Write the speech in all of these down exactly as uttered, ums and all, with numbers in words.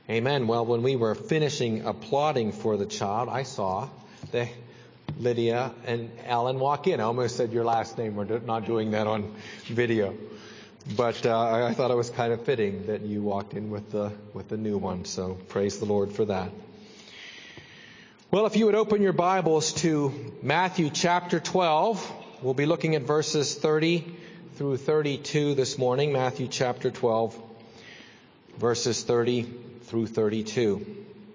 Amen. Well, when we were finishing applauding for the child, I saw the Lydia and Alan walk in. I almost said your last name. We're not doing that on video. But uh, I thought it was kind of fitting that you walked in with the with the new one. So praise the Lord for that. Well, if you would open your Bibles to Matthew chapter twelve, we'll be looking at verses thirty through thirty-two this morning. Matthew chapter twelve, verses thirty through thirty-two.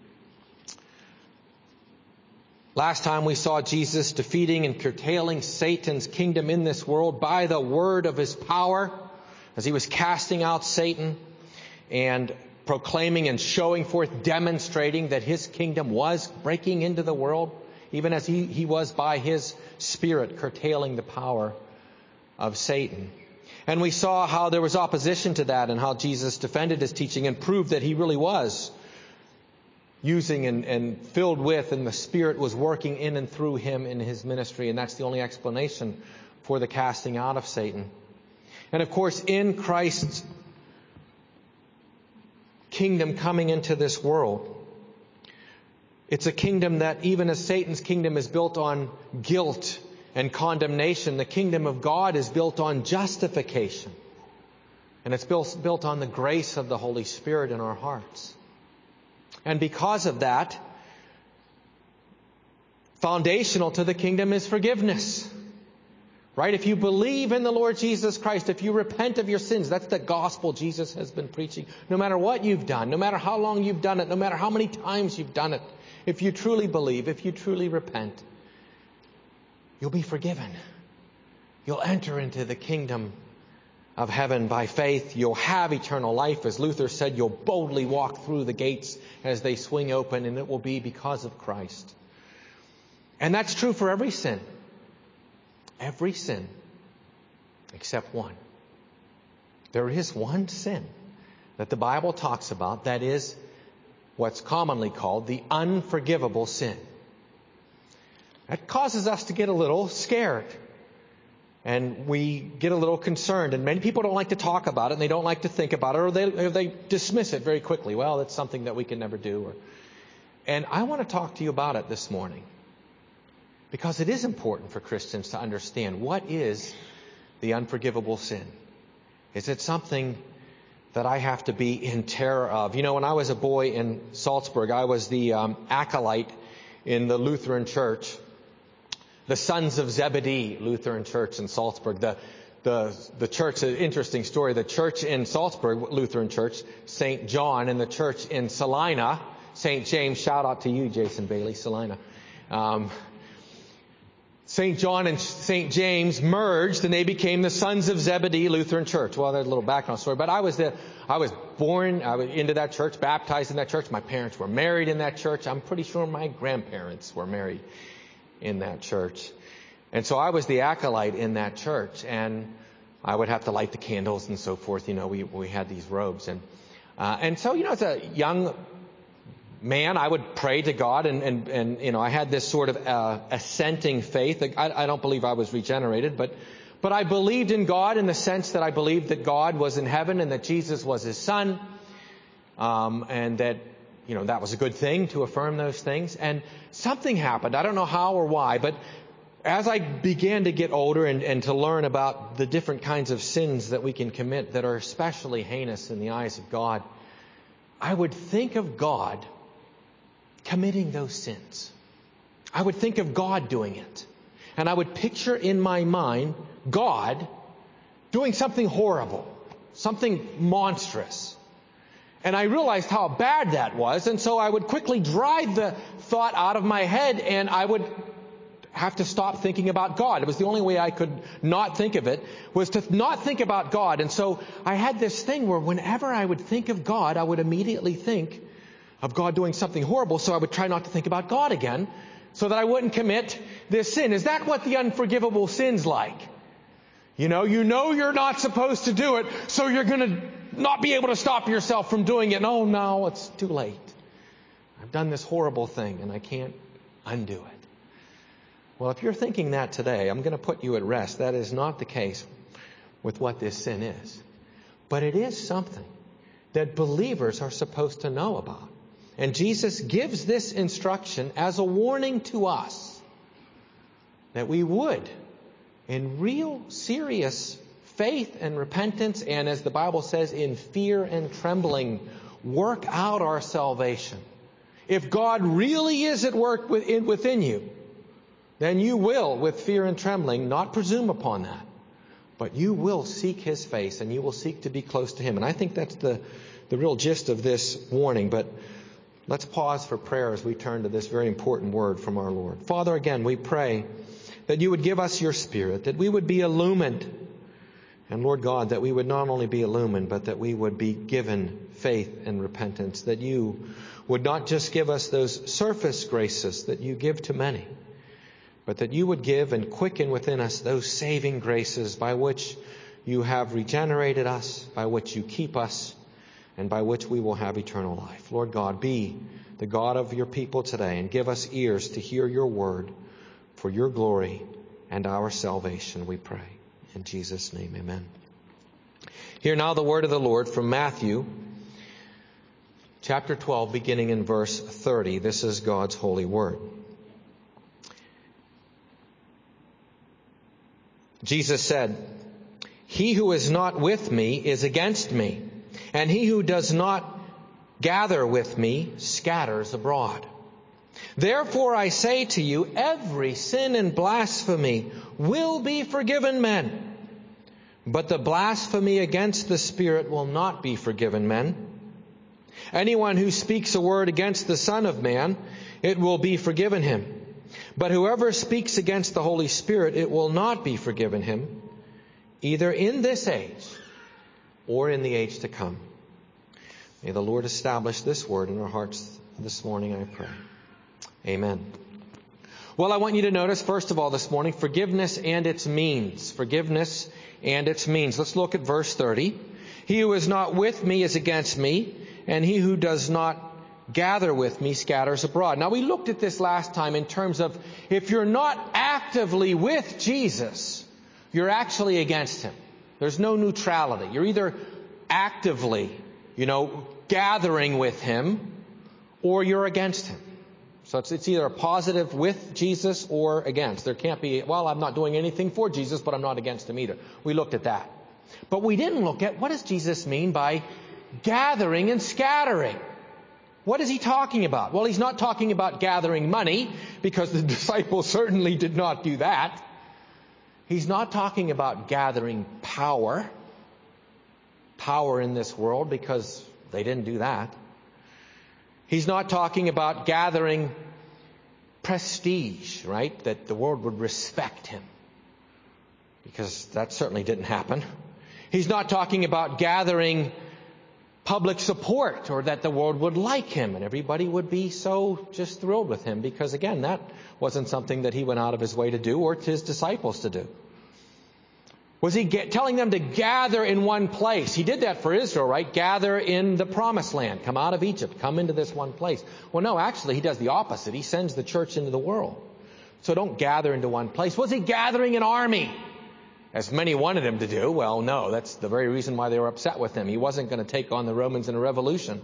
Last time we saw Jesus defeating and curtailing Satan's kingdom in this world by the word of his power, as he was casting out Satan and proclaiming and showing forth, demonstrating that his kingdom was breaking into the world, even as he, he was by his Spirit curtailing the power of Satan. And we saw how there was opposition to that and how Jesus defended his teaching and proved that he really was using and, and filled with, and the Spirit was working in and through him in his ministry. And that's the only explanation for the casting out of Satan. And of course, in Christ's kingdom coming into this world, it's a kingdom that, even as Satan's kingdom is built on guilt and condemnation, the kingdom of God is built on justification. And it's built, built on the grace of the Holy Spirit in our hearts. And because of that, foundational to the kingdom is forgiveness. Right? If you believe in the Lord Jesus Christ, if you repent of your sins, that's the gospel Jesus has been preaching. No matter what you've done, no matter how long you've done it, no matter how many times you've done it, if you truly believe, if you truly repent, you'll be forgiven. You'll enter into the kingdom of heaven by faith. You'll have eternal life. As Luther said, you'll boldly walk through the gates as they swing open, and it will be because of Christ. And that's true for every sin. Every sin except one. There is one sin that the Bible talks about that is what's commonly called the unforgivable sin. That causes us to get a little scared. And we get a little concerned. And many people don't like to talk about it, and they don't like to think about it, or they, or they dismiss it very quickly. Well, that's something that we can never do. Or, and I want to talk to you about it this morning, because it is important for Christians to understand, what is the unforgivable sin? Is it something that I have to be in terror of? You know, when I was a boy in Salzburg, I was the um, acolyte in the Lutheran Church, the Sons of Zebedee Lutheran Church in Salzburg. The the the church, an interesting story. The church in Salzburg, Lutheran Church, Saint John, and the church in Salina, Saint James. Shout out to you, Jason Bailey, Salina. Um, Saint John and Saint James merged, and they became the Sons of Zebedee Lutheran Church. Well, there's a little background story, but I was the, I was born I was into that church, baptized in that church. My parents were married in that church. I'm pretty sure my grandparents were married in that church. And so I was the acolyte in that church, and I would have to light the candles and so forth. You know, we, we had these robes. And, uh, and so, you know, as a young man, I would pray to God, and, and, and you know, I had this sort of uh, assenting faith. I, I don't believe I was regenerated, but but I believed in God in the sense that I believed that God was in heaven and that Jesus was his son, um, and that, you know, that was a good thing to affirm those things. And something happened. I don't know how or why, but as I began to get older and, and to learn about the different kinds of sins that we can commit that are especially heinous in the eyes of God, I would think of God committing those sins. I would think of God doing it. And I would picture in my mind God doing something horrible, something monstrous. And I realized how bad that was, and so I would quickly drive the thought out of my head, and I would have to stop thinking about God. It was the only way I could not think of it, was to not think about God. And so I had this thing where whenever I would think of God, I would immediately think of God doing something horrible, so I would try not to think about God again, so that I wouldn't commit this sin. Is that what the unforgivable sin's like? You know, you know you're not supposed to do it, so you're going to not be able to stop yourself from doing it. And oh, no, it's too late. I've done this horrible thing, and I can't undo it. Well, if you're thinking that today, I'm going to put you at rest. That is not the case with what this sin is. But it is something that believers are supposed to know about. And Jesus gives this instruction as a warning to us that we would, in real serious faith and repentance, and as the Bible says, in fear and trembling, work out our salvation. If God really is at work within, within you, then you will, with fear and trembling, not presume upon that. But you will seek His face, and you will seek to be close to Him. And I think that's the, the real gist of this warning. But let's pause for prayer as we turn to this very important word from our Lord. Father, again, we pray that you would give us your Spirit, that we would be illumined. And Lord God, that we would not only be illumined, but that we would be given faith and repentance, that you would not just give us those surface graces that you give to many, but that you would give and quicken within us those saving graces by which you have regenerated us, by which you keep us, and by which we will have eternal life. Lord God, be the God of your people today and give us ears to hear your word for your glory and our salvation, we pray. In Jesus' name, amen. Hear now the word of the Lord from Matthew chapter twelve, beginning in verse thirty. This is God's holy word. Jesus said, "He who is not with me is against me, and he who does not gather with me scatters abroad. Therefore I say to you, every sin and blasphemy will be forgiven men, but the blasphemy against the Spirit will not be forgiven men. Anyone who speaks a word against the Son of Man, it will be forgiven him. But whoever speaks against the Holy Spirit, it will not be forgiven him, either in this age or in the age to come." May the Lord establish this word in our hearts this morning, I pray. Amen. Well, I want you to notice, first of all, this morning, forgiveness and its means. Forgiveness and its means. Let's look at verse thirty. "He who is not with me is against me, and he who does not gather with me scatters abroad." Now, we looked at this last time in terms of if you're not actively with Jesus, you're actually against Him. There's no neutrality. You're either actively, you know, gathering with Him, or you're against Him. So it's, it's either a positive with Jesus or against. There can't be, well, I'm not doing anything for Jesus, but I'm not against Him either. We looked at that. But we didn't look at what does Jesus mean by gathering and scattering. What is He talking about? Well, He's not talking about gathering money, because the disciples certainly did not do that. He's not talking about gathering power, power in this world, because they didn't do that. He's not talking about gathering prestige, right? That the world would respect Him, because that certainly didn't happen. He's not talking about gathering public support, or that the world would like Him and everybody would be so just thrilled with Him, because again, that wasn't something that He went out of His way to do or His disciples to do. Was He get, telling them to gather in one place? He did that for Israel, right? Gather in the promised land. Come out of Egypt. Come into this one place. Well, no, actually, He does the opposite. He sends the church into the world. So don't gather into one place. Was He gathering an army, as many wanted Him to do? Well, no, that's the very reason why they were upset with Him. He wasn't going to take on the Romans in a revolution.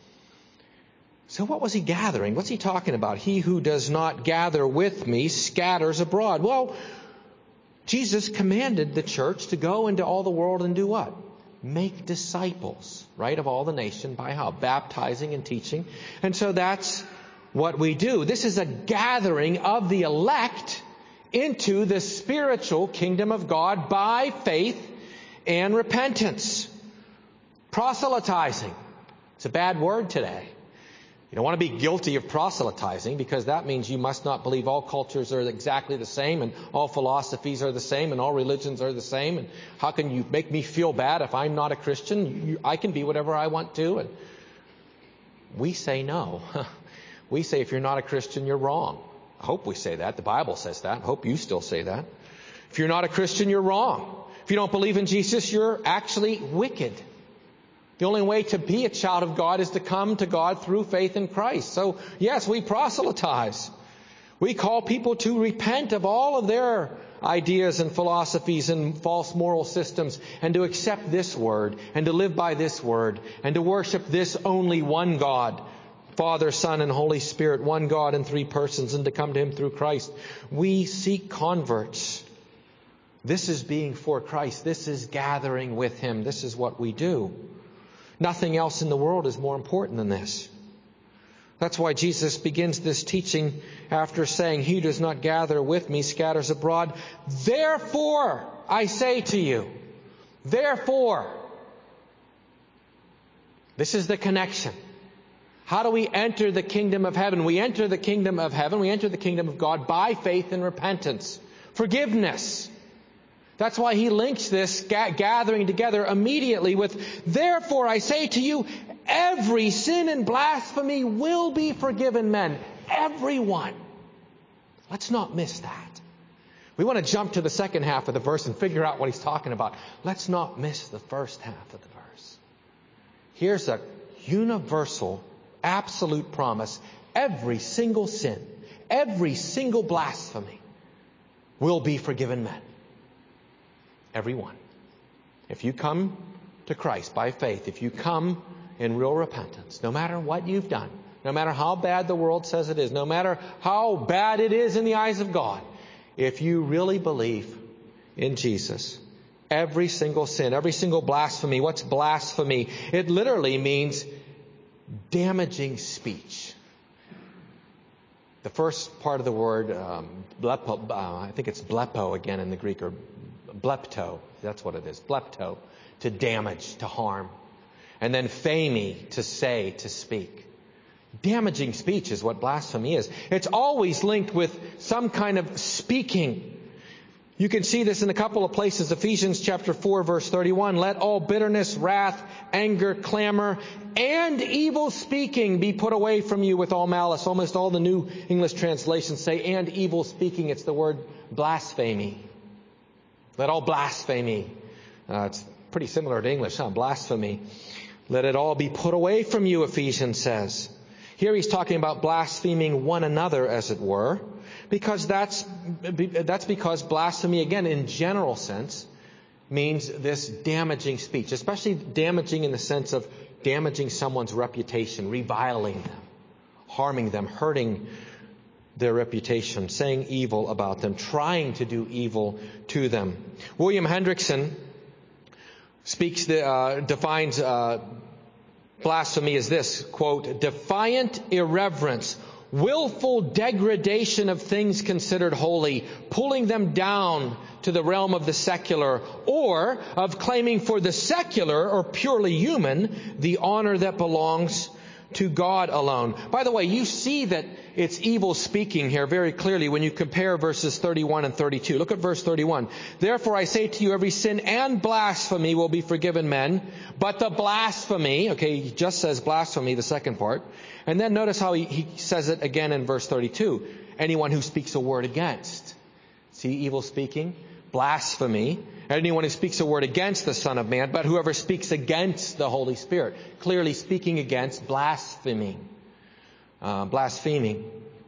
So what was He gathering? What's He talking about? He who does not gather with me scatters abroad. Well, Jesus commanded the church to go into all the world and do what? Make disciples, right, of all the nation by how? Baptizing and teaching. And so that's what we do. This is a gathering of the elect into the spiritual kingdom of God by faith and repentance. Proselytizing. It's a bad word today. You don't want to be guilty of proselytizing, because that means you must not believe all cultures are exactly the same, and all philosophies are the same, and all religions are the same. And how can you make me feel bad if I'm not a Christian? You, I can be whatever I want to. And we say no. We say if you're not a Christian, you're wrong. I hope we say that. The Bible says that. I hope you still say that. If you're not a Christian, you're wrong. If you don't believe in Jesus, you're actually wicked. The only way to be a child of God is to come to God through faith in Christ. So, yes, we proselytize. We call people to repent of all of their ideas and philosophies and false moral systems, and to accept this word, and to live by this word, and to worship this only one God, Father, Son, and Holy Spirit, one God in three persons, and to come to Him through Christ. We seek converts. This is being for Christ. This is gathering with Him. This is what we do. Nothing else in the world is more important than this. That's why Jesus begins this teaching after saying, "He who does not gather with me scatters abroad. Therefore, I say to you." Therefore. This is the connection. How do we enter the kingdom of heaven? We enter the kingdom of heaven, we enter the kingdom of God by faith and repentance. Forgiveness. That's why he links this ga- gathering together immediately with, "Therefore I say to you, every sin and blasphemy will be forgiven men." Everyone. Let's not miss that. We want to jump to the second half of the verse and figure out what he's talking about. Let's not miss the first half of the verse. Here's a universal, absolute promise. Every single sin, every single blasphemy will be forgiven men. Every one. If you come to Christ by faith, if you come in real repentance, no matter what you've done, no matter how bad the world says it is, no matter how bad it is in the eyes of God, if you really believe in Jesus, every single sin, every single blasphemy. What's blasphemy? It literally means damaging speech. The first part of the word, um, blepo, uh, I think it's blepo again in the Greek, or blepto. That's what it is. Blepto, to damage, to harm. And then phemi, to say, to speak. Damaging speech is what blasphemy is. It's always linked with some kind of speaking. You can see this in a couple of places. Ephesians chapter four, verse thirty-one. "Let all bitterness, wrath, anger, clamor, and evil speaking be put away from you with all malice." Almost all the New English translations say "and evil speaking." It's the word blasphemy. Let all blasphemy. Uh, it's pretty similar to English, huh? Blasphemy. Let it all be put away from you, Ephesians says. Here he's talking about blaspheming one another, as it were, because that's that's because blasphemy, again, in general sense, means this damaging speech, especially damaging in the sense of damaging someone's reputation, reviling them, harming them, hurting their reputation, saying evil about them, trying to do evil to them. William Hendrickson speaks, the, uh, defines uh, blasphemy as this, quote, "Defiant irreverence, willful degradation of things considered holy, pulling them down to the realm of the secular, or of claiming for the secular or purely human the honor that belongs to God alone." By the way, you see that it's evil speaking here very clearly when you compare verses thirty-one and thirty-two. Look at verse thirty-one. "Therefore I say to you, every sin and blasphemy will be forgiven men, but the blasphemy," okay, he just says blasphemy, the second part. And then notice how he, he says it again in verse thirty-two. "Anyone who speaks a word against." See evil speaking? Blasphemy. "Anyone who speaks a word against the Son of Man, but whoever speaks against the Holy Spirit." Clearly speaking against, blaspheming. Uh, blaspheming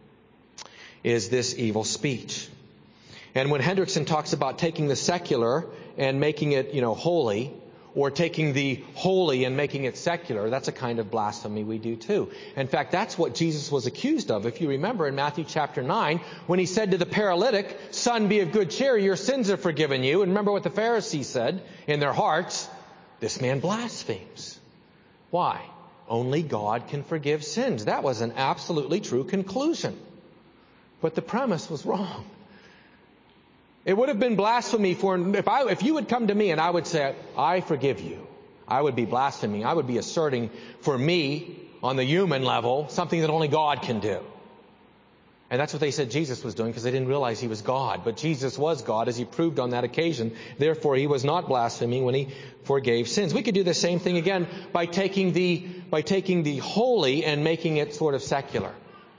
is this evil speech. And when Hendrickson talks about taking the secular and making it, you know, holy, or taking the holy and making it secular, that's a kind of blasphemy we do too. In fact, that's what Jesus was accused of. If you remember in Matthew chapter nine, when he said to the paralytic, "Son, be of good cheer, your sins are forgiven you." And remember what the Pharisees said in their hearts, "This man blasphemes." Why? Only God can forgive sins. That was an absolutely true conclusion. But the premise was wrong. It would have been blasphemy for, if I, if you would come to me and I would say, "I forgive you," I would be blaspheming. I would be asserting for me, on the human level, something that only God can do. And that's what they said Jesus was doing, because they didn't realize he was God. But Jesus was God, as he proved on that occasion. Therefore, he was not blaspheming when he forgave sins. We could do the same thing again by taking the, by taking the holy and making it sort of secular.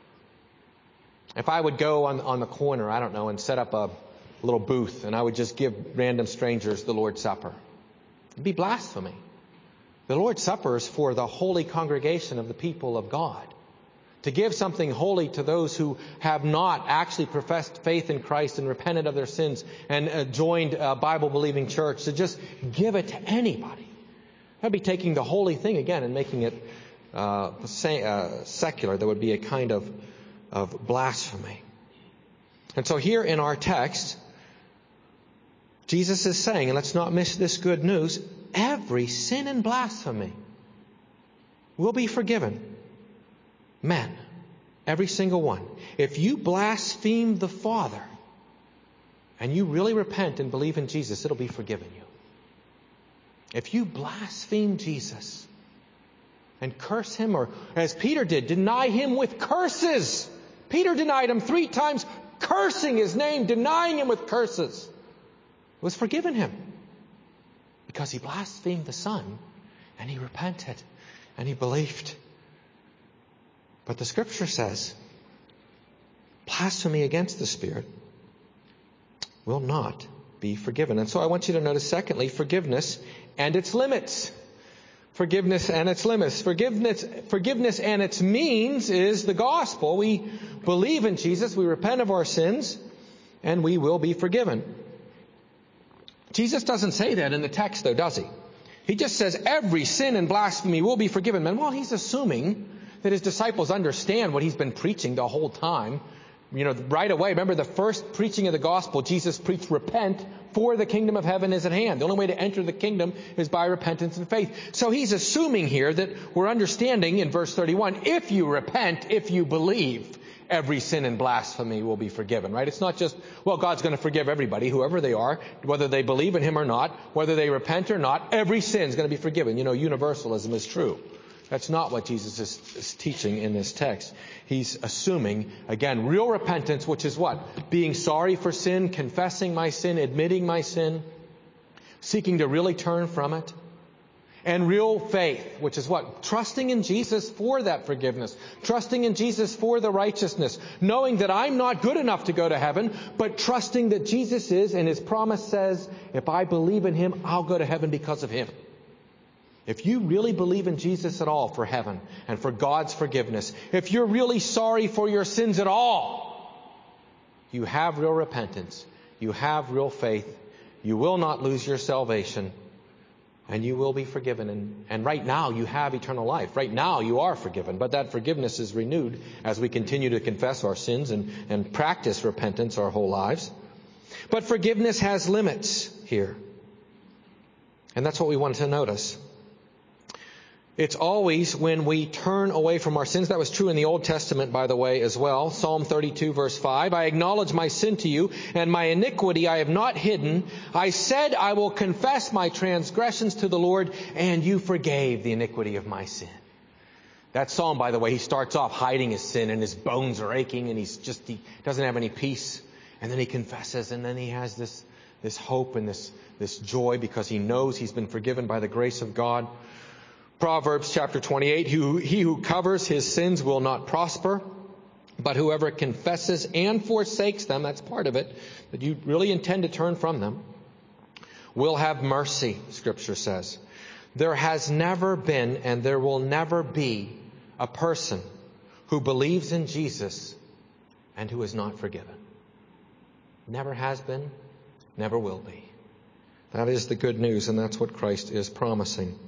If I would go on, on the corner, I don't know, and set up a little booth, and I would just give random strangers the Lord's Supper, it'd be blasphemy. The Lord's Supper is for the holy congregation of the people of God to give something holy to those who have not actually professed faith in Christ and repented of their sins and uh, joined a Bible-believing church, to just give it to anybody. That'd be taking the holy thing again and making it uh, say, uh, secular. There would be a kind of, of blasphemy. And so here in our text, Jesus is saying, and let's not miss this good news, every sin and blasphemy will be forgiven. Men, every single one. If you blaspheme the Father and you really repent and believe in Jesus, it'll be forgiven you. If you blaspheme Jesus and curse Him, or as Peter did, deny Him with curses. Peter denied Him three times, cursing His name, denying Him with curses. It was forgiven him because he blasphemed the Son and he repented and he believed. But the Scripture says blasphemy against the Spirit will not be forgiven. And so I want you to notice, secondly, forgiveness and its limits. Forgiveness and its limits. Forgiveness, forgiveness and its means is the gospel. We believe in Jesus, we repent of our sins, and we will be forgiven. Jesus doesn't say that in the text, though, does he? He just says every sin and blasphemy will be forgiven. Man, well, he's assuming that his disciples understand what he's been preaching the whole time. You know, right away, remember the first preaching of the gospel, Jesus preached, repent, for the kingdom of heaven is at hand. The only way to enter the kingdom is by repentance and faith. So he's assuming here that we're understanding in verse thirty-one, if you repent, if you believe, every sin and blasphemy will be forgiven, right? It's not just, well, God's going to forgive everybody, whoever they are, whether they believe in Him or not, whether they repent or not, every sin is going to be forgiven. You know, universalism is true. That's not what Jesus is, is teaching in this text. He's assuming, again, real repentance, which is what? Being sorry for sin, confessing my sin, admitting my sin, seeking to really turn from it. And real faith, which is what? Trusting in Jesus for that forgiveness. Trusting in Jesus for the righteousness. Knowing that I'm not good enough to go to heaven, but trusting that Jesus is, and His promise says, if I believe in Him, I'll go to heaven because of Him. If you really believe in Jesus at all for heaven and for God's forgiveness, if you're really sorry for your sins at all, you have real repentance. You have real faith. You will not lose your salvation. And you will be forgiven. And, and right now you have eternal life. Right now you are forgiven. But that forgiveness is renewed as we continue to confess our sins and, and practice repentance our whole lives. But forgiveness has limits here. And that's what we want to notice. It's always when we turn away from our sins. That was true in the Old Testament, by the way, as well. Psalm thirty-two, verse five. I acknowledge my sin to you, and my iniquity I have not hidden. I said I will confess my transgressions to the Lord, and you forgave the iniquity of my sin. That psalm, by the way, he starts off hiding his sin, and his bones are aching, and he's just, he doesn't have any peace. And then he confesses, and then he has this, this hope and this, this joy because he knows he's been forgiven by the grace of God. Proverbs chapter twenty-eight, he who, he who covers his sins will not prosper, but whoever confesses and forsakes them, that's part of it, that you really intend to turn from them, will have mercy, Scripture says. There has never been and there will never be a person who believes in Jesus and who is not forgiven. Never has been, never will be. That is the good news, and that's what Christ is promising.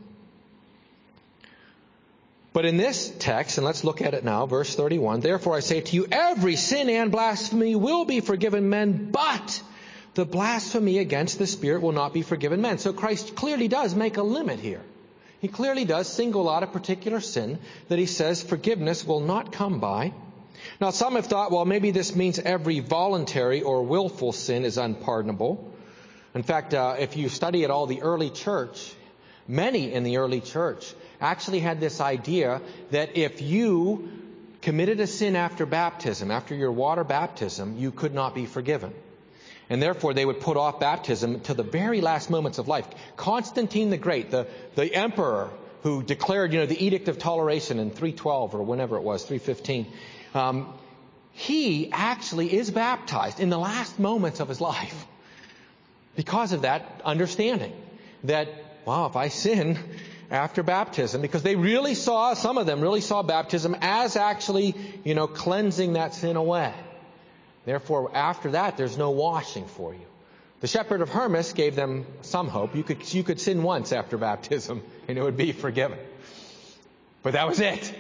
But in this text, and let's look at it now, verse thirty-one, therefore I say to you, every sin and blasphemy will be forgiven men, but the blasphemy against the Spirit will not be forgiven men. So Christ clearly does make a limit here. He clearly does single out a particular sin that he says forgiveness will not come by. Now some have thought, well, maybe this means every voluntary or willful sin is unpardonable. In fact, uh, if you study at all the early church, many in the early church actually had this idea that if you committed a sin after baptism, after your water baptism, you could not be forgiven. And therefore they would put off baptism to the very last moments of life. Constantine the Great, the, the emperor who declared, you know, the Edict of Toleration in three twelve or whenever it was, three fifteen, um, he actually is baptized in the last moments of his life because of that understanding that, wow, if I sin after baptism, because they really saw, some of them really saw baptism as actually, you know, cleansing that sin away. Therefore, after that, there's no washing for you. The shepherd of Hermas gave them some hope. You could, you could sin once after baptism and it would be forgiven. But that was it.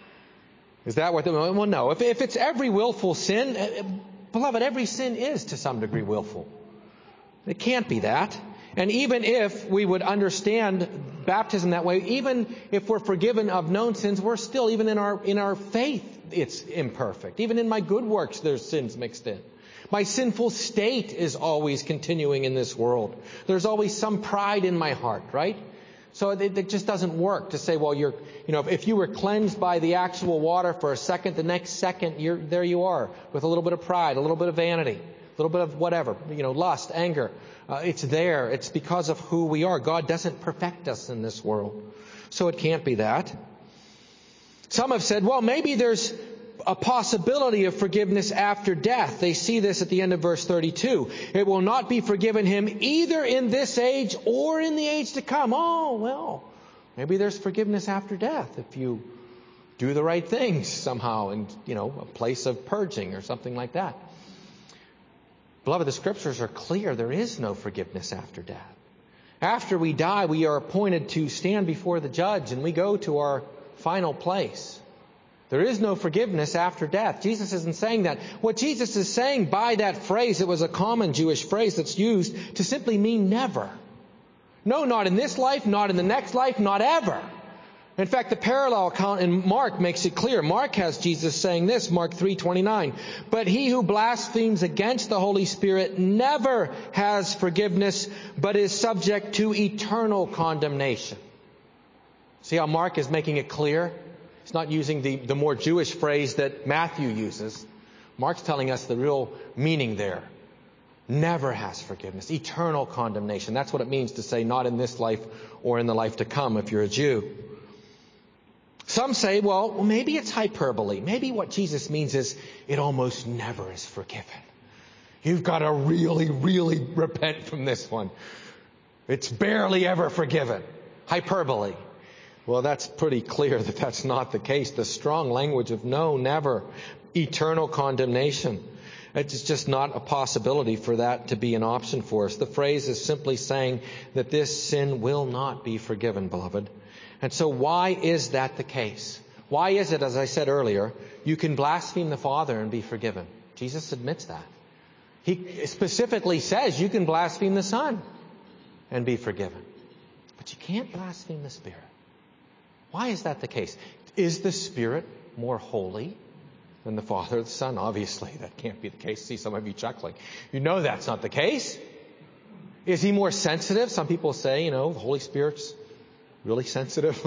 Is that what the, well, no. If, if it's every willful sin, beloved, every sin is to some degree willful. It can't be that. And even if we would understand baptism that way, even if we're forgiven of known sins, we're still, even in our, in our faith, it's imperfect. Even in my good works, there's sins mixed in. My sinful state is always continuing in this world. There's always some pride in my heart, right? So it, it just doesn't work to say, well, you're, you know, if you were cleansed by the actual water for a second, the next second, you're, there you are with a little bit of pride, a little bit of vanity, a little bit of whatever, you know, lust, anger. Uh, it's there. It's because of who we are. God doesn't perfect us in this world. So it can't be that. Some have said, well, maybe there's a possibility of forgiveness after death. They see this at the end of verse thirty-two. It will not be forgiven him either in this age or in the age to come. Oh, well, maybe there's forgiveness after death if you do the right things somehow in, you know, a place of purging or something like that. Beloved, the Scriptures are clear. There is no forgiveness after death. After we die, we are appointed to stand before the judge and we go to our final place. There is no forgiveness after death. Jesus isn't saying that. What Jesus is saying by that phrase, it was a common Jewish phrase that's used to simply mean never. No, not in this life, not in the next life, not ever. In fact, the parallel account in Mark makes it clear. Mark has Jesus saying this, Mark three twenty-nine. But he who blasphemes against the Holy Spirit never has forgiveness, but is subject to eternal condemnation. See how Mark is making it clear? He's not using the, the more Jewish phrase that Matthew uses. Mark's telling us the real meaning there. Never has forgiveness. Eternal condemnation. That's what it means to say not in this life or in the life to come if you're a Jew. Some say, well, well, maybe it's hyperbole. Maybe what Jesus means is it almost never is forgiven. You've got to really, really repent from this one. It's barely ever forgiven. Hyperbole. Well, that's pretty clear that that's not the case. The strong language of no, never, eternal condemnation. It's just not a possibility for that to be an option for us. The phrase is simply saying that this sin will not be forgiven, beloved. And so why is that the case? Why is it, as I said earlier, you can blaspheme the Father and be forgiven? Jesus admits that. He specifically says you can blaspheme the Son and be forgiven. But you can't blaspheme the Spirit. Why is that the case? Is the Spirit more holy than the Father or the Son? Obviously, that can't be the case. See some of you chuckling. You know that's not the case. Is he more sensitive? Some people say, you know, the Holy Spirit's really sensitive.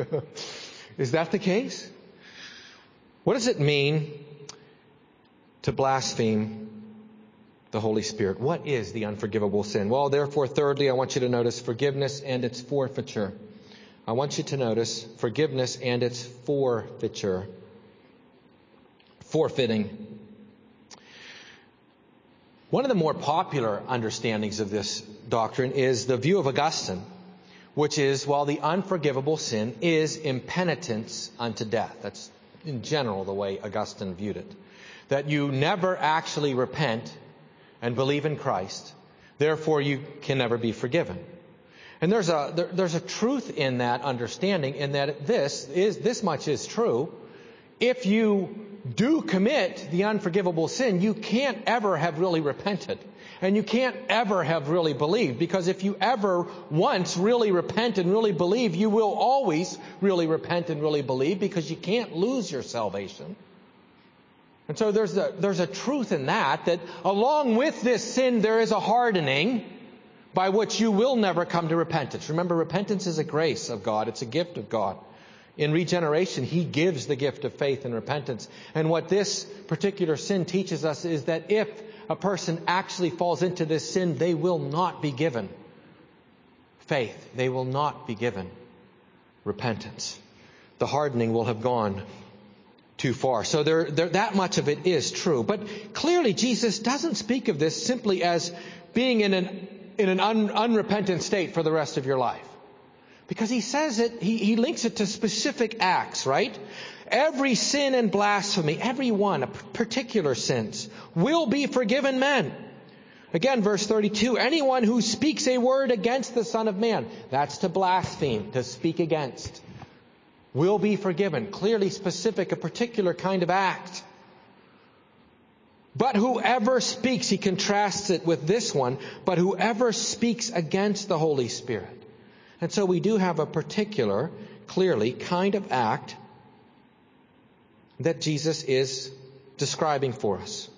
Is that the case? What does it mean to blaspheme the Holy Spirit? What is the unforgivable sin? Well, therefore, thirdly, I want you to notice forgiveness and its forfeiture. I want you to notice forgiveness and its forfeiture. Forfeiting. One of the more popular understandings of this doctrine is the view of Augustine, which is, well, the unforgivable sin is impenitence unto death. That's in general the way Augustine viewed it. That you never actually repent and believe in Christ, therefore you can never be forgiven. And there's a there, there's a truth in that understanding, in that this is this much is true. If you do commit the unforgivable sin, you can't ever have really repented. And you can't ever have really believed. Because if you ever once really repent and really believe, you will always really repent and really believe, because you can't lose your salvation. And so there's a, there's a truth in that, that along with this sin, there is a hardening by which you will never come to repentance. Remember, repentance is a grace of God. It's a gift of God. In regeneration, He gives the gift of faith and repentance. And what this particular sin teaches us is that if a person actually falls into this sin, they will not be given faith. They will not be given repentance. The hardening will have gone too far. So there, there, that much of it is true. But clearly, Jesus doesn't speak of this simply as being in an in an un, unrepentant state for the rest of your life. Because he says it, he, he links it to specific acts, right? Every sin and blasphemy, every one, a particular sins, will be forgiven men. Again, verse thirty-two, anyone who speaks a word against the Son of Man, that's to blaspheme, to speak against, will be forgiven. Clearly specific, a particular kind of act. But whoever speaks, he contrasts it with this one, but whoever speaks against the Holy Spirit. And so we do have a particular, clearly, kind of act that Jesus is describing for us.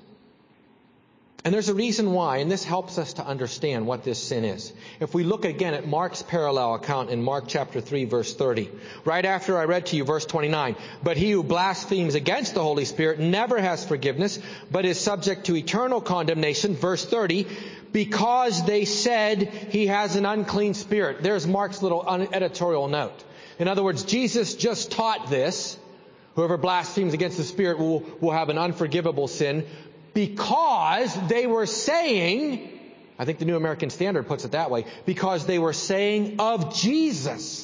And there's a reason why, and this helps us to understand what this sin is. If we look again at Mark's parallel account in Mark chapter three, verse thirty, right after I read to you verse twenty-nine, but he who blasphemes against the Holy Spirit never has forgiveness, but is subject to eternal condemnation, verse thirty, because they said he has an unclean spirit. There's Mark's little editorial note. In other words, Jesus just taught this. Whoever blasphemes against the Spirit will, will have an unforgivable sin, because they were saying, I think the New American Standard puts it that way, because they were saying of Jesus,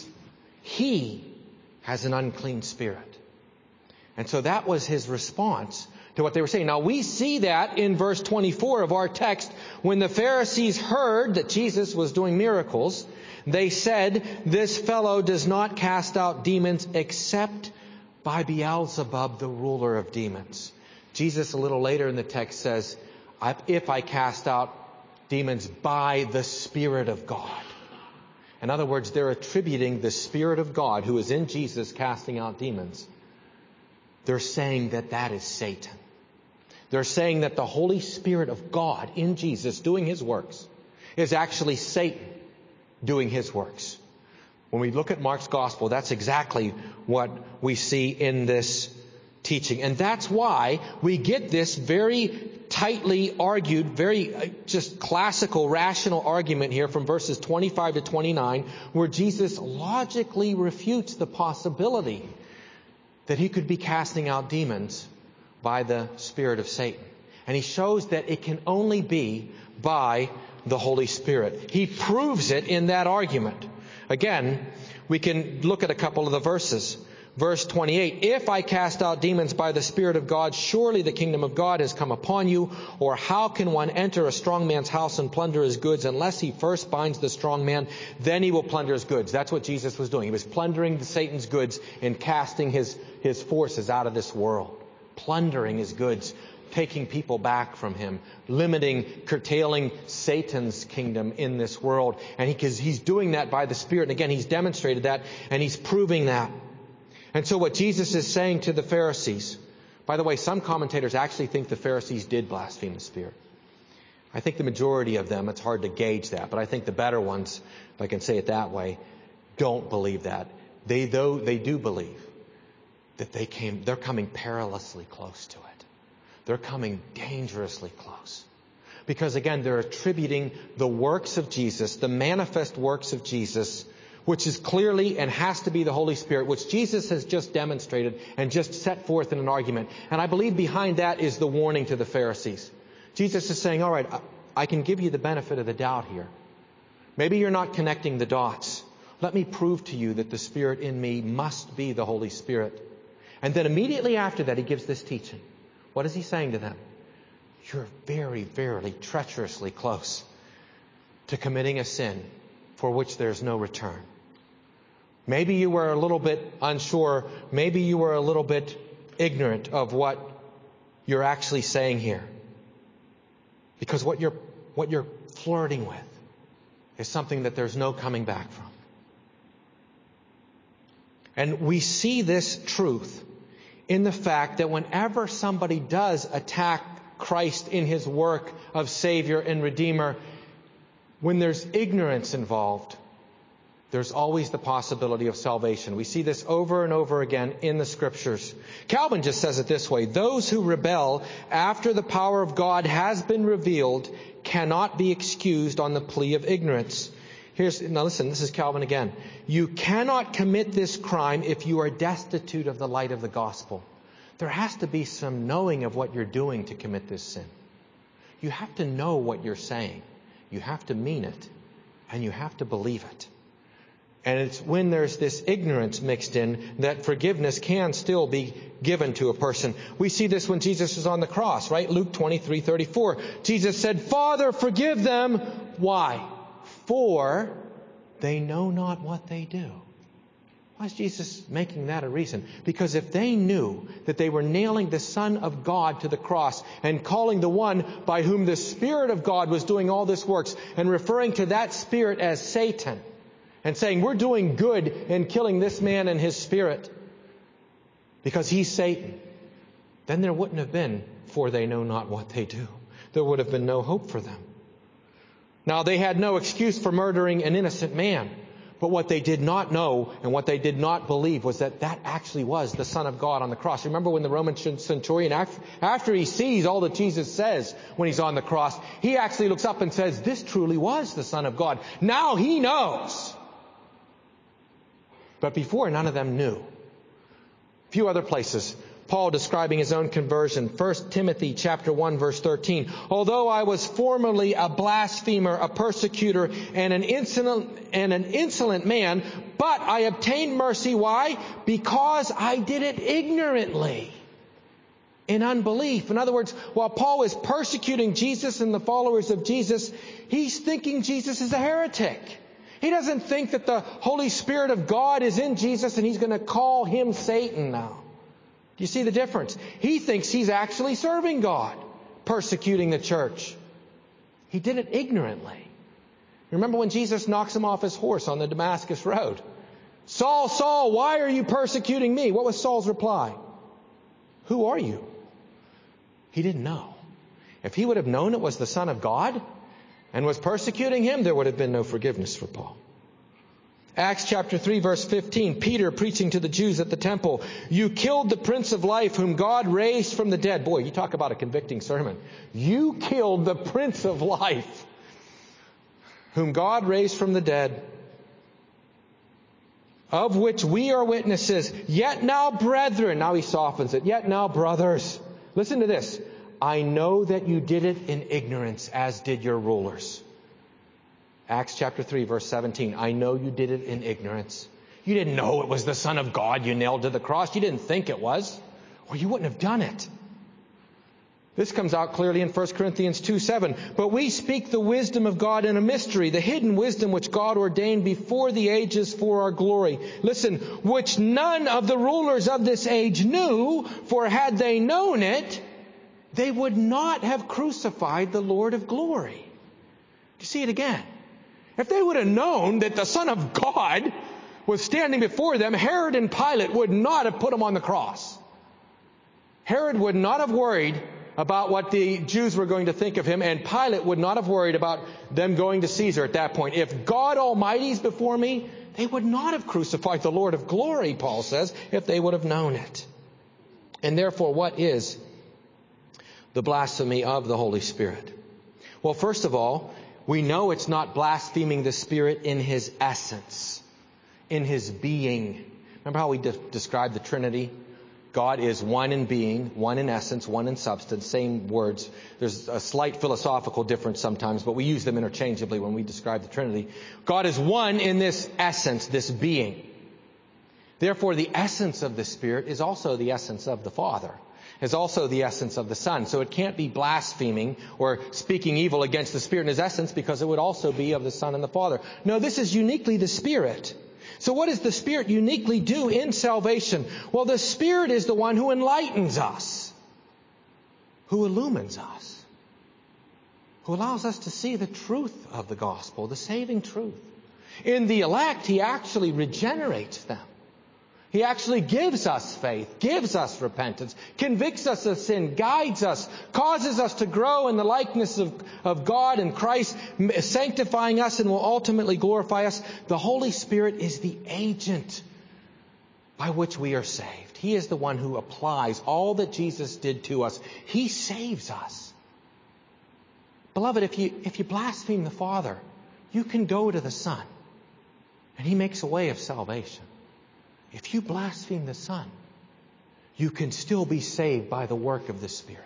he has an unclean spirit. And so that was his response to what they were saying. Now we see that in verse twenty-four of our text. When the Pharisees heard that Jesus was doing miracles, they said, this fellow does not cast out demons except by Beelzebub, the ruler of demons. Jesus a little later in the text says, if I cast out demons by the Spirit of God. In other words, they're attributing the Spirit of God, who is in Jesus casting out demons. They're saying that that is Satan. They're saying that the Holy Spirit of God in Jesus doing his works is actually Satan doing his works. When we look at Mark's gospel, that's exactly what we see in this teaching. And that's why we get this very tightly argued, very uh, just classical, rational argument here from verses twenty-five to twenty-nine, where Jesus logically refutes the possibility that he could be casting out demons by the spirit of Satan. And he shows that it can only be by the Holy Spirit. He proves it in that argument. Again, we can look at a couple of the verses. Verse twenty-eight, if I cast out demons by the Spirit of God, surely the kingdom of God has come upon you. Or how can one enter a strong man's house and plunder his goods unless he first binds the strong man? Then he will plunder his goods. That's what Jesus was doing. He was plundering Satan's goods and casting his, his forces out of this world. Plundering his goods, taking people back from him, limiting, curtailing Satan's kingdom in this world. And he, he's doing that by the Spirit. And again, he's demonstrated that and he's proving that. And so what Jesus is saying to the Pharisees, by the way, some commentators actually think the Pharisees did blaspheme the Spirit. I think the majority of them, it's hard to gauge that, but I think the better ones, if I can say it that way, don't believe that. They, though, they do believe that they came, they're coming perilously close to it. They're coming dangerously close. Because again, they're attributing the works of Jesus, the manifest works of Jesus, which is clearly and has to be the Holy Spirit, which Jesus has just demonstrated and just set forth in an argument. And I believe behind that is the warning to the Pharisees. Jesus is saying, all right, I can give you the benefit of the doubt here. Maybe you're not connecting the dots. Let me prove to you that the Spirit in me must be the Holy Spirit. And then immediately after that, he gives this teaching. What is he saying to them? You're very, very treacherously close to committing a sin for which there's no return. Maybe you were a little bit unsure. Maybe you were a little bit ignorant of what you're actually saying here. Because what you're, what you're flirting with is something that there's no coming back from. And we see this truth in the fact that whenever somebody does attack Christ in his work of Savior and Redeemer, when there's ignorance involved, there's always the possibility of salvation. We see this over and over again in the Scriptures. Calvin just says it this way: those who rebel after the power of God has been revealed cannot be excused on the plea of ignorance. Here's, now listen, this is Calvin again. You cannot commit this crime if you are destitute of the light of the gospel. There has to be some knowing of what you're doing to commit this sin. You have to know what you're saying. You have to mean it. And you have to believe it. And it's when there's this ignorance mixed in that forgiveness can still be given to a person. We see this when Jesus is on the cross, right? Luke twenty-three thirty-four. Jesus said, Father, forgive them. Why? For they know not what they do. Why is Jesus making that a reason? Because if they knew that they were nailing the Son of God to the cross and calling the one by whom the Spirit of God was doing all this works and referring to that Spirit as Satan, and saying, we're doing good in killing this man and his spirit because he's Satan, then there wouldn't have been, for they know not what they do. There would have been no hope for them. Now, they had no excuse for murdering an innocent man. But what they did not know and what they did not believe was that that actually was the Son of God on the cross. Remember when the Roman centurion, after he sees all that Jesus says when he's on the cross, he actually looks up and says, this truly was the Son of God. Now he knows. But before, none of them knew. A few other places. Paul describing his own conversion. First Timothy chapter one verse thirteen. Although I was formerly a blasphemer, a persecutor, and an insolent and an insolent man, but I obtained mercy. Why? Because I did it ignorantly, in unbelief. In other words, while Paul is persecuting Jesus and the followers of Jesus, he's thinking Jesus is a heretic. He doesn't think that the Holy Spirit of God is in Jesus and he's going to call him Satan now. Do you see the difference? He thinks he's actually serving God, persecuting the church. He did it ignorantly. Remember when Jesus knocks him off his horse on the Damascus road? Saul, Saul, why are you persecuting me? What was Saul's reply? Who are you? He didn't know. If he would have known it was the Son of God and was persecuting him, there would have been no forgiveness for Paul. Acts chapter three verse fifteen, Peter preaching to the Jews at the temple. You killed the Prince of Life whom God raised from the dead. Boy, you talk about a convicting sermon. You killed the Prince of Life whom God raised from the dead, of which we are witnesses. Yet now, brethren, now he softens it. Yet now, brothers, listen to this. I know that you did it in ignorance, as did your rulers. Acts chapter three, verse seventeen. I know you did it in ignorance. You didn't know it was the Son of God you nailed to the cross. You didn't think it was, or you wouldn't have done it. This comes out clearly in First Corinthians two seven. But we speak the wisdom of God in a mystery, the hidden wisdom which God ordained before the ages for our glory. Listen, which none of the rulers of this age knew, for had they known it, they would not have crucified the Lord of glory. Do you see it again? If they would have known that the Son of God was standing before them, Herod and Pilate would not have put him on the cross. Herod would not have worried about what the Jews were going to think of him, and Pilate would not have worried about them going to Caesar at that point. If God Almighty is before me, they would not have crucified the Lord of glory, Paul says, if they would have known it. And therefore, what is the blasphemy of the Holy Spirit? Well, first of all, we know it's not blaspheming the Spirit in His essence, in His being. Remember how we de- described the Trinity? God is one in being, one in essence, one in substance, same words. There's a slight philosophical difference sometimes, but we use them interchangeably when we describe the Trinity. God is one in this essence, this being. Therefore, the essence of the Spirit is also the essence of the Father, is also the essence of the Son. So it can't be blaspheming or speaking evil against the Spirit in His essence, because it would also be of the Son and the Father. No, this is uniquely the Spirit. So what does the Spirit uniquely do in salvation? Well, the Spirit is the one who enlightens us, who illumines us, who allows us to see the truth of the gospel, the saving truth. In the elect, He actually regenerates them. He actually gives us faith, gives us repentance, convicts us of sin, guides us, causes us to grow in the likeness of, of God and Christ, sanctifying us and will ultimately glorify us. The Holy Spirit is the agent by which we are saved. He is the one who applies all that Jesus did to us. He saves us. Beloved, if you, if you blaspheme the Father, you can go to the Son, and He makes a way of salvation. If you blaspheme the Son, you can still be saved by the work of the Spirit.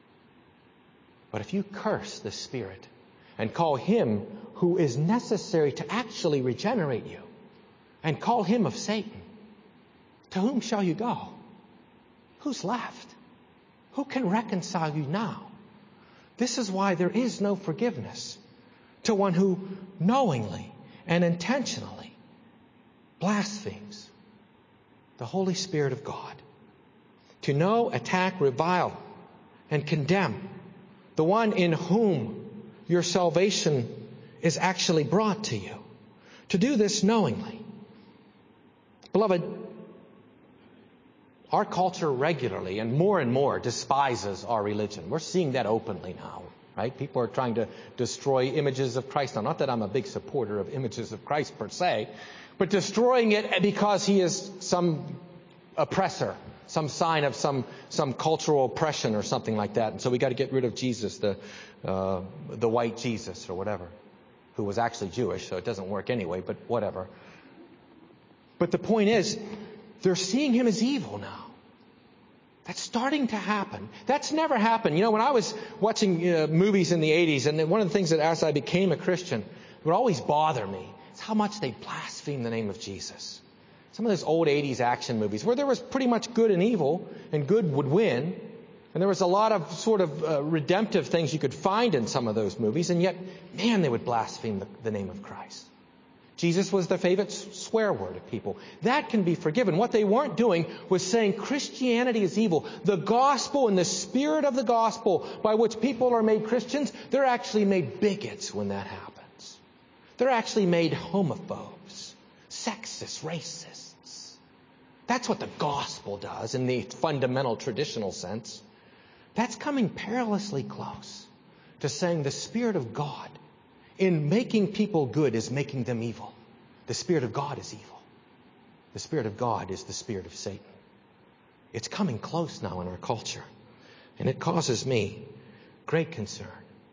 But if you curse the Spirit and call Him who is necessary to actually regenerate you, and call him of Satan, to whom shall you go? Who's left? Who can reconcile you now? This is why there is no forgiveness to one who knowingly and intentionally blasphemes the Holy Spirit of God. To know, attack, revile, and condemn the one in whom your salvation is actually brought to you. To do this knowingly. Beloved, our culture regularly and more and more despises our religion. We're seeing that openly now, right? People are trying to destroy images of Christ. Now, not that I'm a big supporter of images of Christ per se, but destroying it because he is some oppressor, some sign of some some cultural oppression or something like that. And so we got to get rid of Jesus, the uh, the white Jesus or whatever, who was actually Jewish, so it doesn't work anyway, but whatever. But the point is, they're seeing him as evil now. That's starting to happen. That's never happened. You know, when I was watching uh, movies in the eighties, and one of the things that as I became a Christian would always bother me is how much they blaspheme the name of Jesus. Some of those old eighties action movies where there was pretty much good and evil, and good would win. And there was a lot of sort of uh, redemptive things you could find in some of those movies, and yet, man, they would blaspheme the, the name of Christ. Jesus was their favorite swear word of people. That can be forgiven. What they weren't doing was saying Christianity is evil. The gospel and the spirit of the gospel by which people are made Christians, they're actually made bigots when that happens. They're actually made homophobes, sexists, racists. That's what the gospel does in the fundamental traditional sense. That's coming perilously close to saying the Spirit of God in making people good is making them evil. The Spirit of God is evil. The Spirit of God is the spirit of Satan. It's coming close now in our culture, and it causes me great concern.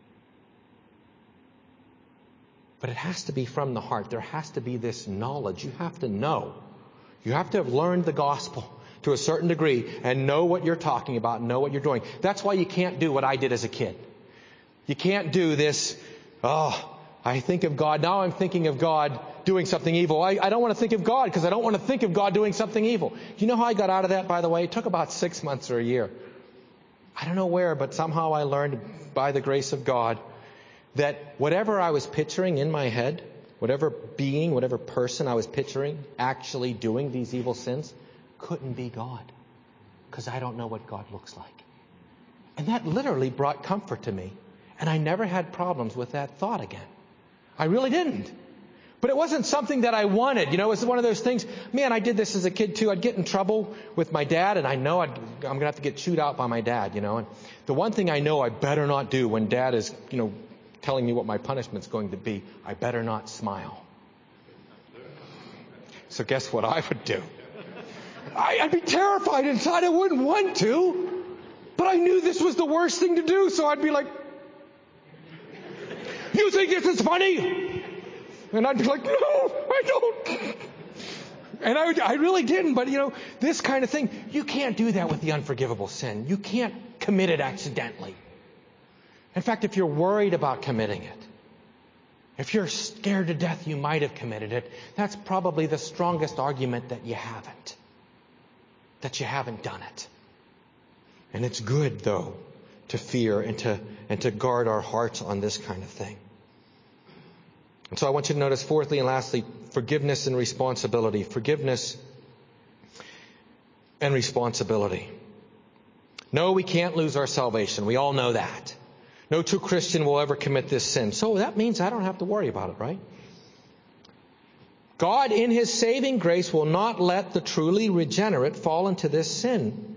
But it has to be from the heart. There has to be this knowledge. You have to know. You have to have learned the gospel to a certain degree and know what you're talking about, know what you're doing. That's why you can't do what I did as a kid. You can't do this, oh, I think of God. Now I'm thinking of God doing something evil. I, I don't want to think of God because I don't want to think of God doing something evil. Do you know how I got out of that, by the way? It took about six months or a year. I don't know where, but somehow I learned by the grace of God that whatever I was picturing in my head, whatever being, whatever person I was picturing actually doing these evil sins, couldn't be God because I don't know what God looks like. And that literally brought comfort to me. And I never had problems with that thought again. I really didn't. But it wasn't something that I wanted. You know, it was one of those things, man, I did this as a kid too. I'd get in trouble with my dad, and I know I'd, I'm going to have to get chewed out by my dad, you know. And the one thing I know I better not do when dad is, you know, telling me what my punishment's going to be, I better not smile. So guess what I would do? I, I'd be terrified inside. I wouldn't want to. But I knew this was the worst thing to do, so I'd be like, you think this is funny? And I'd be like, no, I don't. And I, I really didn't. But, you know, this kind of thing, you can't do that with the unforgivable sin. You can't commit it accidentally. In fact, if you're worried about committing it, if you're scared to death you might have committed it, that's probably the strongest argument that you haven't. That you haven't done it. And it's good, though, to fear and to and to guard our hearts on this kind of thing. And so I want you to notice, fourthly and lastly, forgiveness and responsibility. Forgiveness and responsibility. No, we can't lose our salvation. We all know that. No true Christian will ever commit this sin. So that means I don't have to worry about it, right? God, in His saving grace, will not let the truly regenerate fall into this sin.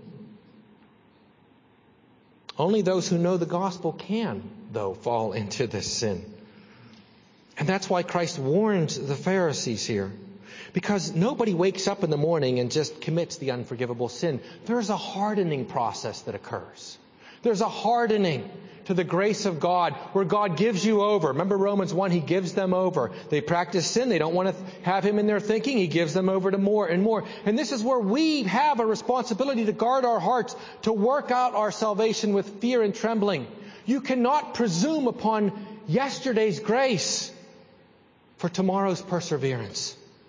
Only those who know the gospel can, though, fall into this sin. And that's why Christ warns the Pharisees here. Because nobody wakes up in the morning and just commits the unforgivable sin. There's a hardening process that occurs. There's a hardening to the grace of God where God gives you over. Remember Romans one, He gives them over. They practice sin. They don't want to have Him in their thinking. He gives them over to more and more. And this is where we have a responsibility to guard our hearts, to work out our salvation with fear and trembling. You cannot presume upon yesterday's grace for tomorrow's perseverance.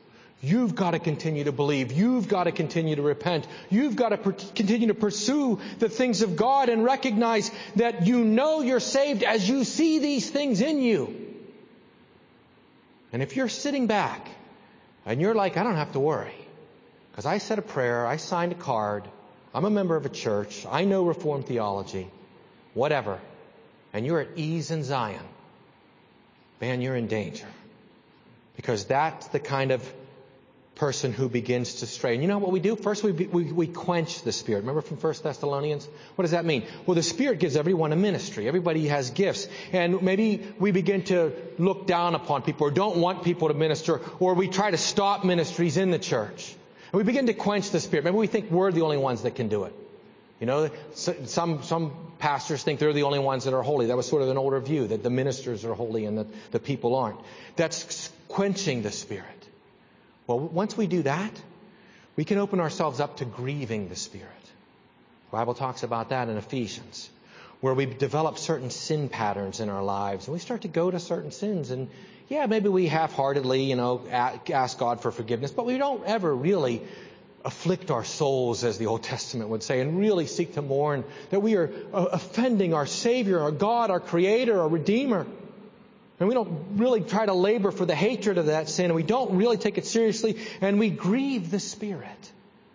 You've got to continue to believe. You've got to continue to repent. You've got to per- continue to pursue the things of God and recognize that you know you're saved as you see these things in you. And if you're sitting back and you're like, I don't have to worry, because I said a prayer, I signed a card, I'm a member of a church, I know Reformed theology, whatever, and you're at ease in Zion, man, you're in danger. Because that's the kind of person who begins to stray. And you know what we do? First, we, we, we quench the Spirit. Remember from First Thessalonians? What does that mean? Well, the Spirit gives everyone a ministry. Everybody has gifts. And maybe we begin to look down upon people or don't want people to minister, or we try to stop ministries in the church. And we begin to quench the Spirit. Maybe we think we're the only ones that can do it. You know, some some pastors think they're the only ones that are holy. That was sort of an older view, that the ministers are holy and that the people aren't. That's quenching the Spirit. Well, once we do that, we can open ourselves up to grieving the Spirit. The Bible talks about that in Ephesians, where we develop certain sin patterns in our lives, and we start to go to certain sins. And yeah, maybe we half-heartedly, you know, ask God for forgiveness, but we don't ever really afflict our souls, as the Old Testament would say, and really seek to mourn that we are offending our Savior, our God, our Creator, our Redeemer. And we don't really try to labor for the hatred of that sin, and we don't really take it seriously, and we grieve the Spirit.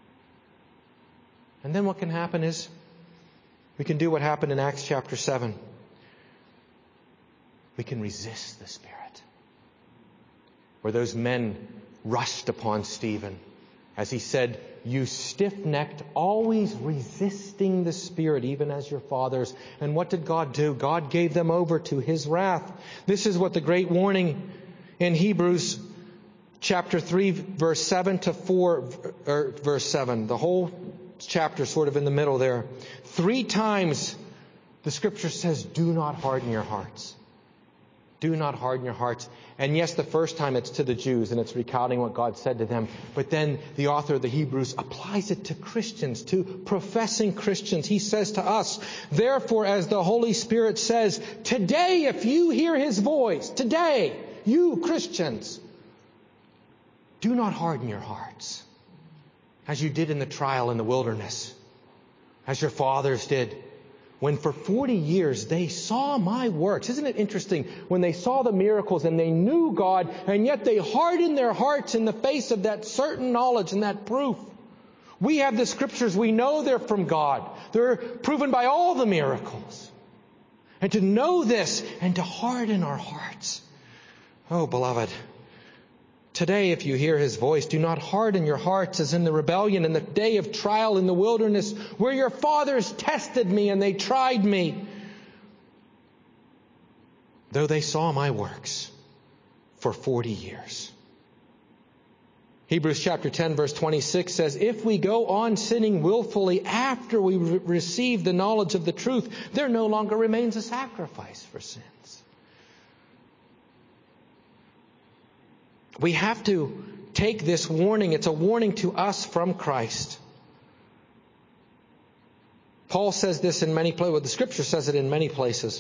And then what can happen is we can do what happened in Acts chapter seven. We can resist the Spirit. Where those men rushed upon Stephen, as he said, you stiff-necked, always resisting the Spirit, even as your fathers. And what did God do? God gave them over to His wrath. This is what the great warning in Hebrews chapter three, verse seven to four, or verse seven, the whole chapter sort of in the middle there. Three times the Scripture says, do not harden your hearts. Do not harden your hearts. And yes, the first time it's to the Jews and it's recounting what God said to them. But then the author of the Hebrews applies it to Christians, to professing Christians. He says to us, therefore, as the Holy Spirit says, today if you hear His voice, today, you Christians, do not harden your hearts as you did in the trial in the wilderness, as your fathers did. When for forty years they saw my works. Isn't it interesting? When they saw the miracles and they knew God, and yet they hardened their hearts in the face of that certain knowledge and that proof. We have the Scriptures. We know they're from God. They're proven by all the miracles. And to know this and to harden our hearts. Oh, beloved, today, if you hear His voice, do not harden your hearts as in the rebellion in the day of trial in the wilderness, where your fathers tested me and they tried me, though they saw my works for forty years. Hebrews chapter ten, verse twenty-six says, if we go on sinning willfully after we re- receive the knowledge of the truth, there no longer remains a sacrifice for sins. We have to take this warning. It's a warning to us from Christ. Paul says this in many places. Well, the Scripture says it in many places.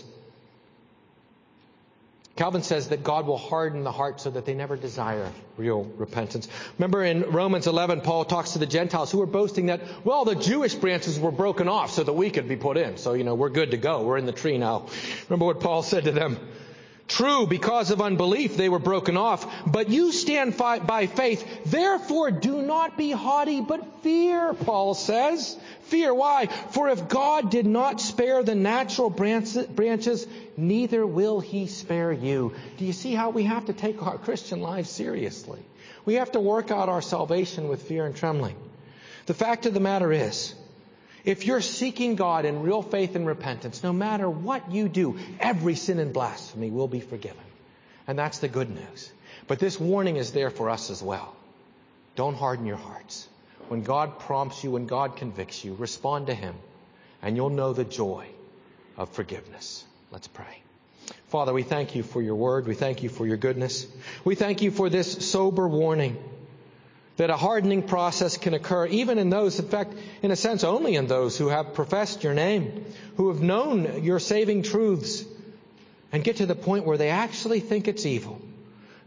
Calvin says that God will harden the heart so that they never desire real repentance. Remember in Romans eleven, Paul talks to the Gentiles who were boasting that, well, the Jewish branches were broken off so that we could be put in. So, you know, we're good to go. We're in the tree now. Remember what Paul said to them? True, because of unbelief they were broken off, but you stand fi- by faith. Therefore do not be haughty, but fear, Paul says. Fear, why? For if God did not spare the natural branches, neither will He spare you. Do you see how we have to take our Christian lives seriously? We have to work out our salvation with fear and trembling. The fact of the matter is, if you're seeking God in real faith and repentance, no matter what you do, every sin and blasphemy will be forgiven. And that's the good news. But this warning is there for us as well. Don't harden your hearts. When God prompts you, when God convicts you, respond to Him, and you'll know the joy of forgiveness. Let's pray. Father, we thank You for Your word. We thank You for Your goodness. We thank You for this sober warning that a hardening process can occur even in those, in fact, in a sense, only in those who have professed Your name, who have known Your saving truths, and get to the point where they actually think it's evil.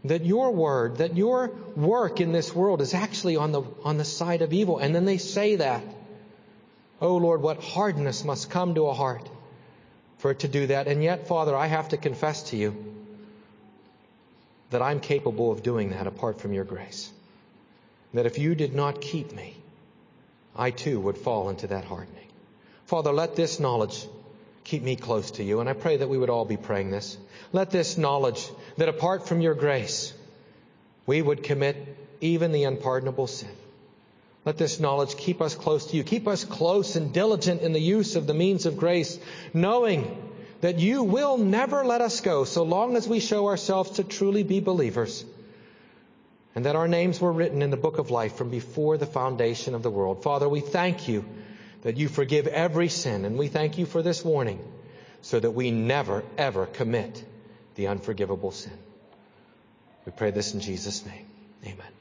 that your word, that your work in this world is actually on the, on the side of evil. And then they say that. Oh Lord, what hardness must come to a heart for it to do that. And yet, Father, I have to confess to you that I'm capable of doing that apart from your grace. That if you did not keep me, I too would fall into that hardening. Father, let this knowledge keep me close to you. And I pray that we would all be praying this. Let this knowledge that apart from your grace, we would commit even the unpardonable sin. Let this knowledge keep us close to you. Keep us close and diligent in the use of the means of grace, knowing that you will never let us go so long as we show ourselves to truly be believers, and that our names were written in the book of life from before the foundation of the world. Father, we thank you that you forgive every sin, and we thank you for this warning so that we never, ever commit the unforgivable sin. We pray this in Jesus' name. Amen.